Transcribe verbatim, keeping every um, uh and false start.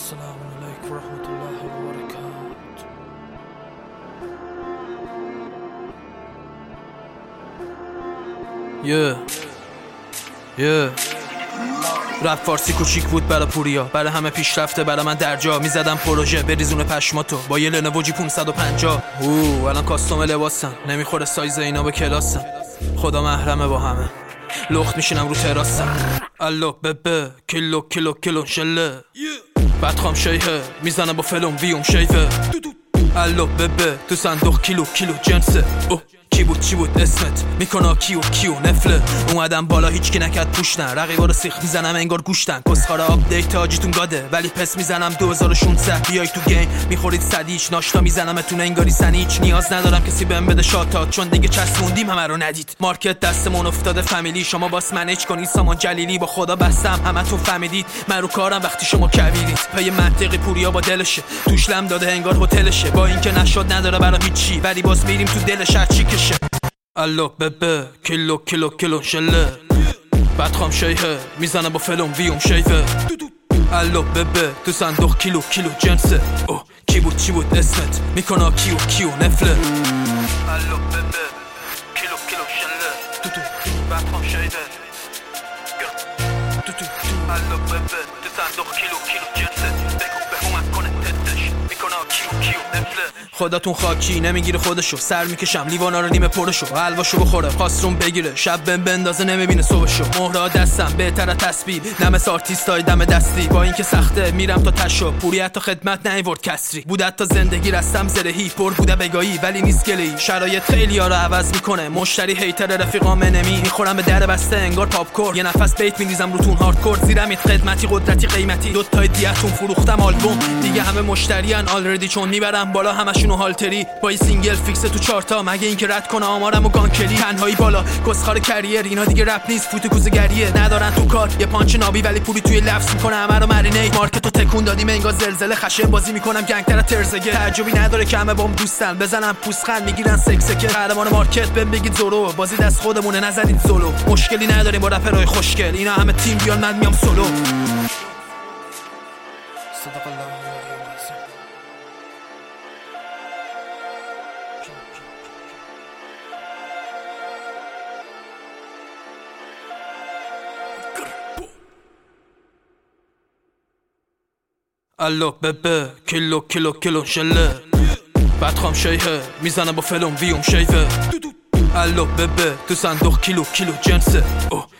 السلام عليكم ورحمة الله وبركاته. یه یه رپ فارسی کوچیک بود برا پوریا، برا همه پیشرفته، برا من درجا. میزدم پروژه بریزون پشماتو با یه لنوو جی پانصد و پنجاه. اوه الان کاستوم لباسم، نمیخوره سایز اینا به کلاسم. خدا محرمه با همه، لخت میشینم رو تراسم. الو ببه کیلو کیلو کیلو شله، بعد خام شیهه میزنم با فلوم ویوم شیفه. الو ببه تو صندوق کیلو کیلو جنسه. اوه کی بود چی بود اسمت، میکنه کیو کیو نفله. اومدم بالا هیچکی نکرد پوشتن، رقیبا رو سیخ میزنم انگار گوشتن. کسخاره آپدیت آجیتون گاده ولی پس میزنم دو هزار و شانزده. بیای تو گیم میخورید صدیچ، ناشتا میزنم اتون انگاری سنیچ. نیاز ندارم کسی بهم بده شاتات، چون دیگه چسبوندیم همه رو ندید. مارکت دستمون افتاده فامیلی، شما باس منیج کنید سامان جلیلی. با خدا بستم همتون فهمیدید من رو کارم وقتی شما کویرید. پای منطقی پوریا با دلشه، توش لم داده انگار هتلشه. با اینکه نشد نداره برام هیچی، ولی باز میریم تو دلش هر چی کشه. الو ببه کیلو کیلو کیلو شله، بعد خام شیهه میزنم با فلوم ویوم شیفه. الو ببه تو صندوق کیلو کیلو جنسه. اوه کی بود چی بود اسمت، میکنه کیو کیو نفله. الو ببه کیلو کیلو شله، تو تو بعد خام شیهه تو تو. الو ببه تو صندوق کیلو کیلو جنسه. بگو به اومد کنه تدش، میکنه کیو کیو نفله. خداتون خاکی نمیگیره خودشو، سر میکشم لیوانا رو نیمه پرشو. حلواشو بخوره خواستروم بگیره، شب بهم بندازه نمیبینه صبحشو. مهرا دستم بهتره تسبیح، نمس آرتیستای دم دستی. با اینکه سخته میرم تا تشو، پوری حتی خدمت نیورد کسری. بوده تا زندگی رستم زرهی، پر بوده بگایی ولی نیست گلی. شرایط خیلی ها رو عوض میکنه، مشتری هیتر رفیقام نمی. میخورم به در بسته انگار پاپ کورن، یه نفس بیت میریزم روتون هاردکور. زیرم خدمتی قدرتی قیمتی، دو تای دیتون فروختم آلبوم. دیگه همه مشتریان آلردی، چون میبرم بالا همشونو هالتری. با این سینگل فیکس تو چارتا، مگه اینکه رد کنه آمارمو گانکلی. تنهایی بالا کسخار کریر، اینا دیگه رپ نیست فوت کوزه‌گریه. ندارن تو کار یه پانچ نابی، ولی پولی توی لفظ میکنه همه رو مرینیت. مارکتو تکون دادیم انگار زلزله، خشن بازی میکنم گنگتر ترزگه. تعجبی نداره که همه بام دوستن، بزنم پوسخند میگیرن سکسکه. قهرمان مارکت بهم بگید زورو، بازی دست خودمونه نزنید سولو. مشکلی نداریم با رپرای خوشگل، اینا همه تیم بیان من میام سولو. صدق الله. الو ببه کیلو کیلو کیلو شله، بعد خام شیهه میزنم با فلوم ویوم شیفه. الو ببه تو صندوق کیلو کیلو جنسه. اوه